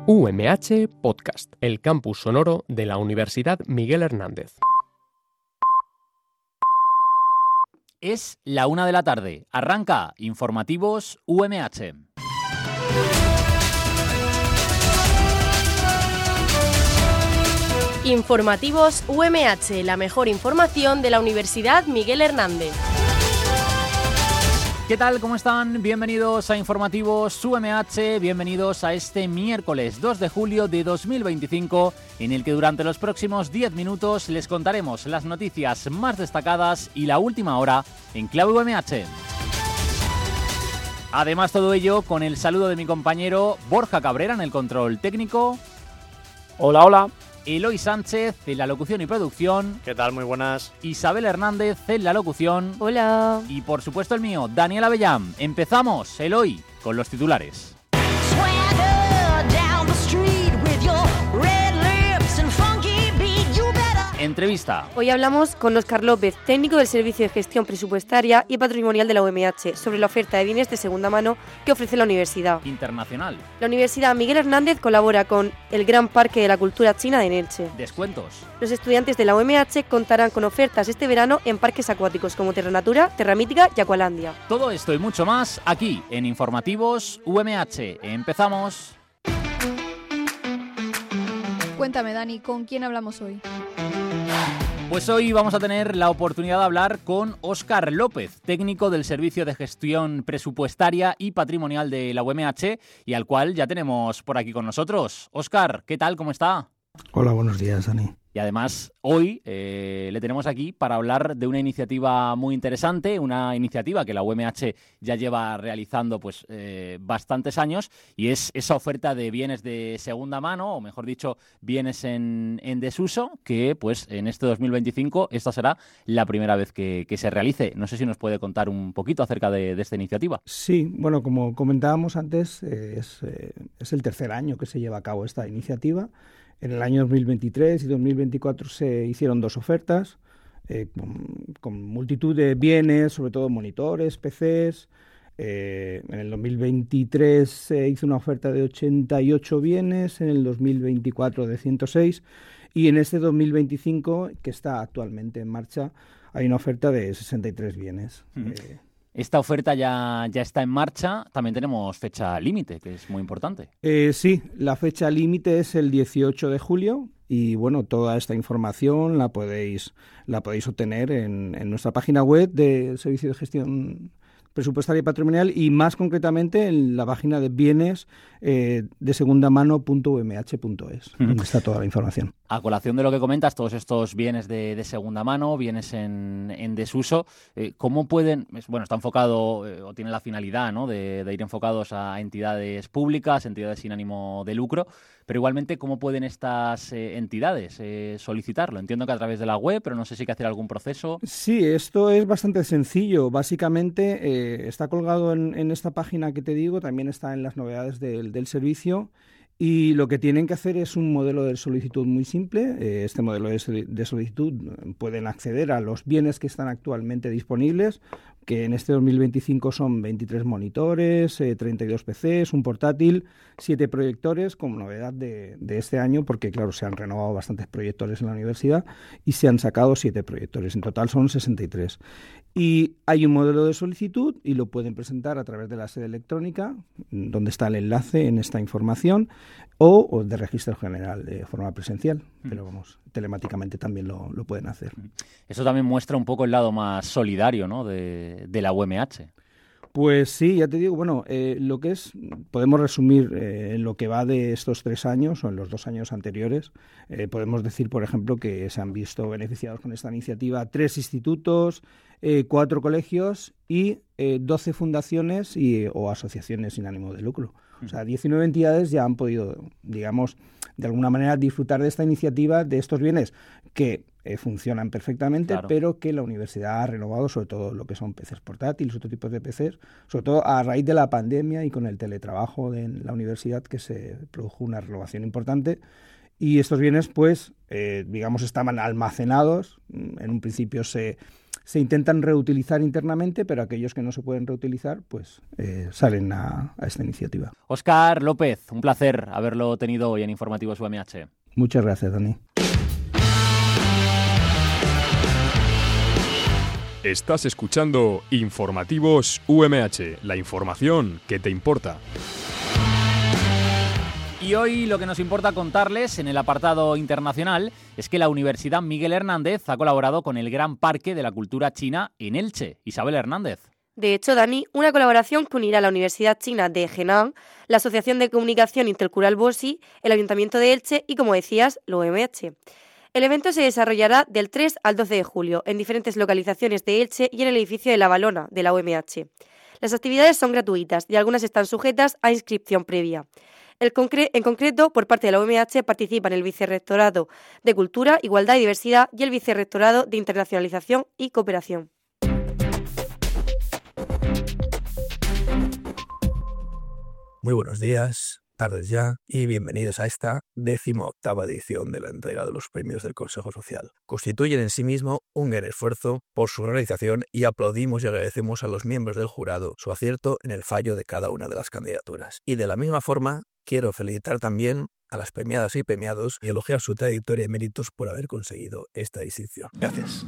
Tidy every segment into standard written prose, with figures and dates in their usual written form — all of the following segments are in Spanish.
UMH Podcast, el campus sonoro de la Universidad Miguel Hernández. Es la 1 de la tarde. Arranca Informativos UMH. Informativos UMH, la mejor información de la Universidad Miguel Hernández. ¿Qué tal? ¿Cómo están? Bienvenidos a Informativos UMH, bienvenidos a este miércoles 2 de julio de 2025, en el que durante los próximos 10 minutos les contaremos las noticias más destacadas y la última hora en clave UMH. Además, todo ello con el saludo de mi compañero Borja Cabrera en el control técnico. Hola, hola. Eloy Sánchez en la locución y producción. ¿Qué tal? Muy buenas. Isabel Hernández en la locución. Hola. Y por supuesto el mío, Daniel Avellán. Empezamos, Eloy, con los titulares. Entrevista. Hoy hablamos con Óscar López, técnico del Servicio de Gestión Presupuestaria y Patrimonial de la UMH, sobre la oferta de bienes de segunda mano que ofrece la universidad. Internacional. La Universidad Miguel Hernández colabora con el Gran Parque de la Cultura China de Elche. Descuentos. Los estudiantes de la UMH contarán con ofertas este verano en parques acuáticos como Terra Natura, Terra Mítica y Aqualandia. Todo esto y mucho más aquí en Informativos UMH. Empezamos. Cuéntame, Dani, ¿con quién hablamos hoy? Pues hoy vamos a tener la oportunidad de hablar con Óscar López, técnico del Servicio de Gestión Presupuestaria y Patrimonial de la UMH, y al cual ya tenemos por aquí con nosotros. Óscar, ¿qué tal? ¿Cómo está? Hola, buenos días, Dani. Y además hoy le tenemos aquí para hablar de una iniciativa muy interesante, una iniciativa que la UMH ya lleva realizando pues bastantes años, y es esa oferta de bienes de segunda mano, o mejor dicho, bienes en desuso, que pues en este 2025 esta será la primera vez que se realice. No sé si nos puede contar un poquito acerca de esta iniciativa. Sí, bueno, como comentábamos antes, es el tercer año que se lleva a cabo esta iniciativa. En el año 2023 y 2024 se hicieron dos ofertas con multitud de bienes, sobre todo monitores, PCs. En el 2023 se hizo una oferta de 88 bienes, en el 2024 de 106 y en este 2025, que está actualmente en marcha, hay una oferta de 63 bienes. Esta oferta ya está en marcha. También tenemos fecha límite, que es muy importante. Sí, la fecha límite es el 18 de julio y bueno, toda esta información la podéis obtener en nuestra página web del Servicio de Gestión Presupuestaria y Patrimonial, y más concretamente en la página de bienes de segundamano.umh.es, donde está toda la información. A colación de lo que comentas, todos estos bienes de segunda mano, bienes en desuso, ¿cómo pueden? Bueno, está enfocado o tiene la finalidad, ¿no?, de ir enfocados a entidades públicas, entidades sin ánimo de lucro, pero igualmente, ¿cómo pueden estas entidades solicitarlo? Entiendo que a través de la web, pero no sé si hay que hacer algún proceso. Sí, esto es bastante sencillo. Básicamente está colgado en esta página que te digo, también está en las novedades del servicio. Y lo que tienen que hacer es un modelo de solicitud muy simple. Este modelo de solicitud pueden acceder a los bienes que están actualmente disponibles, que en este 2025 son 23 monitores, 32 PCs, un portátil, 7 proyectores, como novedad de este año, porque claro, se han renovado bastantes proyectores en la universidad y se han sacado 7 proyectores. En total son 63. Y hay un modelo de solicitud y lo pueden presentar a través de la sede electrónica, donde está el enlace en esta información, o de registro general de forma presencial, pero vamos, telemáticamente también lo pueden hacer. Eso también muestra un poco el lado más solidario, ¿no?, de la UMH. Pues sí, ya te digo, bueno, lo que es, podemos resumir en lo que va de estos 3 años o en los 2 años anteriores. Podemos decir, por ejemplo, que se han visto beneficiados con esta iniciativa 3 institutos, 4 colegios y 12 fundaciones o asociaciones sin ánimo de lucro. O sea, 19 entidades ya han podido, digamos, de alguna manera disfrutar de esta iniciativa, de estos bienes que funcionan perfectamente, claro, pero que la universidad ha renovado, sobre todo lo que son PCs portátiles, otro tipo de PCs, sobre todo a raíz de la pandemia y con el teletrabajo en la universidad, que se produjo una renovación importante. Y estos bienes, pues, digamos, estaban almacenados. En un principio se se intentan reutilizar internamente, pero aquellos que no se pueden reutilizar, pues salen a esta iniciativa. Óscar López, un placer haberlo tenido hoy en Informativos UMH. Muchas gracias, Dani. Estás escuchando Informativos UMH, la información que te importa. Y hoy lo que nos importa contarles en el apartado internacional es que la Universidad Miguel Hernández ha colaborado con el Gran Parque de la Cultura China en Elche. Isabel Hernández. De hecho, Dani, una colaboración que unirá a la Universidad China de Henan, la Asociación de Comunicación Intercultural BOSI, el Ayuntamiento de Elche y, como decías, la UMH. El evento se desarrollará del 3 al 12 de julio en diferentes localizaciones de Elche y en el edificio de La Valona de la UMH. Las actividades son gratuitas y algunas están sujetas a inscripción previa. En concreto, por parte de la UMH participan el Vicerrectorado de Cultura, Igualdad y Diversidad y el Vicerrectorado de Internacionalización y Cooperación. Muy buenos días, tardes ya, y bienvenidos a esta 18ª edición de la entrega de los premios del Consejo Social. Constituyen en sí mismo un gran esfuerzo por su realización y aplaudimos y agradecemos a los miembros del jurado su acierto en el fallo de cada una de las candidaturas. Y de la misma forma, quiero felicitar también a las premiadas y premiados y elogiar su trayectoria y méritos por haber conseguido esta distinción. Gracias.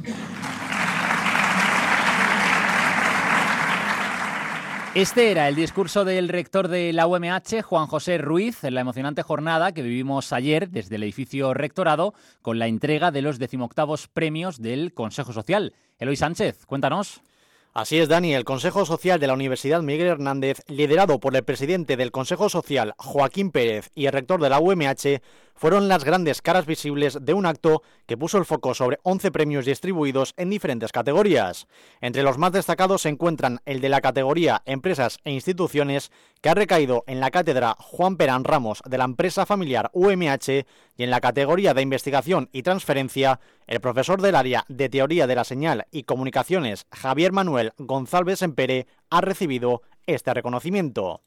Este era el discurso del rector de la UMH, Juan José Ruiz, en la emocionante jornada que vivimos ayer desde el edificio rectorado con la entrega de los 18º premios del Consejo Social. Eloy Sánchez, cuéntanos. Así es, Dani. El Consejo Social de la Universidad Miguel Hernández, liderado por el presidente del Consejo Social, Joaquín Pérez, y el rector de la UMH, fueron las grandes caras visibles de un acto que puso el foco sobre 11 premios distribuidos en diferentes categorías. Entre los más destacados se encuentran el de la categoría Empresas e Instituciones, que ha recaído en la cátedra Juan Perán Ramos de la empresa familiar UMH, y en la categoría de Investigación y Transferencia, el profesor del área de Teoría de la Señal y Comunicaciones, Javier Manuel González Empere, ha recibido este reconocimiento.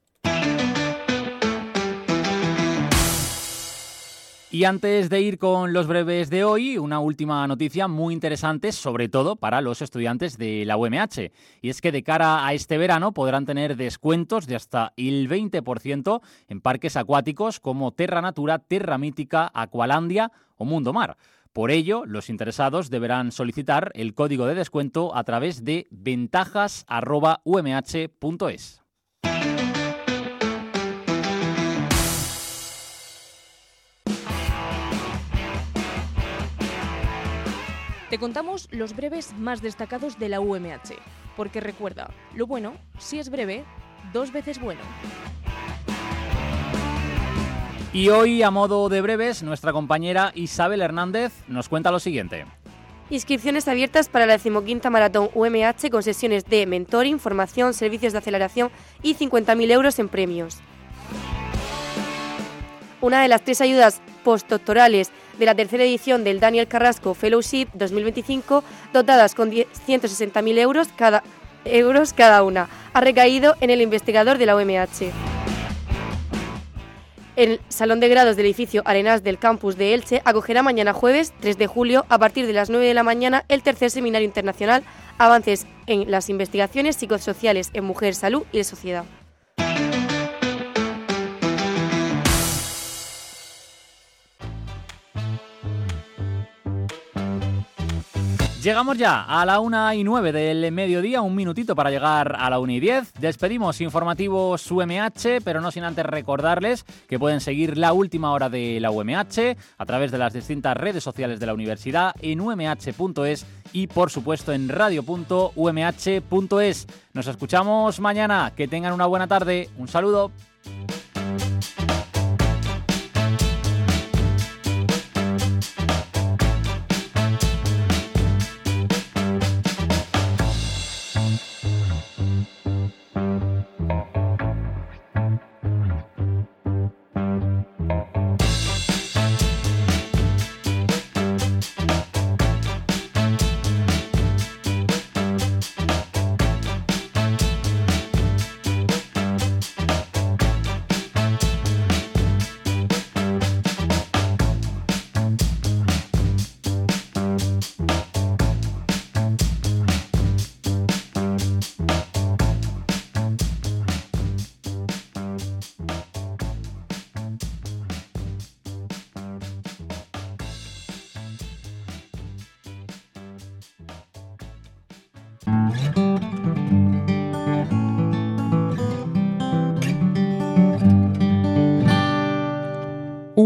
Y antes de ir con los breves de hoy, una última noticia muy interesante, sobre todo para los estudiantes de la UMH. Y es que de cara a este verano podrán tener descuentos de hasta el 20% en parques acuáticos como Terra Natura, Terra Mítica, Aqualandia o Mundo Mar. Por ello, los interesados deberán solicitar el código de descuento a través de ventajas@umh.es. Te contamos los breves más destacados de la UMH, porque recuerda, lo bueno, si es breve, 2 veces bueno. Y hoy, a modo de breves, nuestra compañera Isabel Hernández nos cuenta lo siguiente. Inscripciones abiertas para la 15ª Maratón UMH con sesiones de mentoring, formación, servicios de aceleración y 50.000 euros en premios. Una de las 3 ayudas postdoctorales de la tercera edición del Daniel Carrasco Fellowship 2025, dotadas con 160.000 euros cada una, ha recaído en el investigador de la UMH. El Salón de Grados del edificio Arenás del campus de Elche acogerá mañana jueves 3 de julio a partir de las 9 de la mañana el tercer seminario internacional Avances en las investigaciones psicosociales en mujer, salud y sociedad. Llegamos ya a la 1:09 del mediodía, un minutito para llegar a la 1:10. Despedimos Informativos UMH, pero no sin antes recordarles que pueden seguir la última hora de la UMH a través de las distintas redes sociales de la universidad en umh.es y, por supuesto, en radio.umh.es. Nos escuchamos mañana. Que tengan una buena tarde. Un saludo.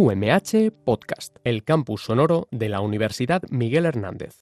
UMH Podcast, el campus sonoro de la Universidad Miguel Hernández.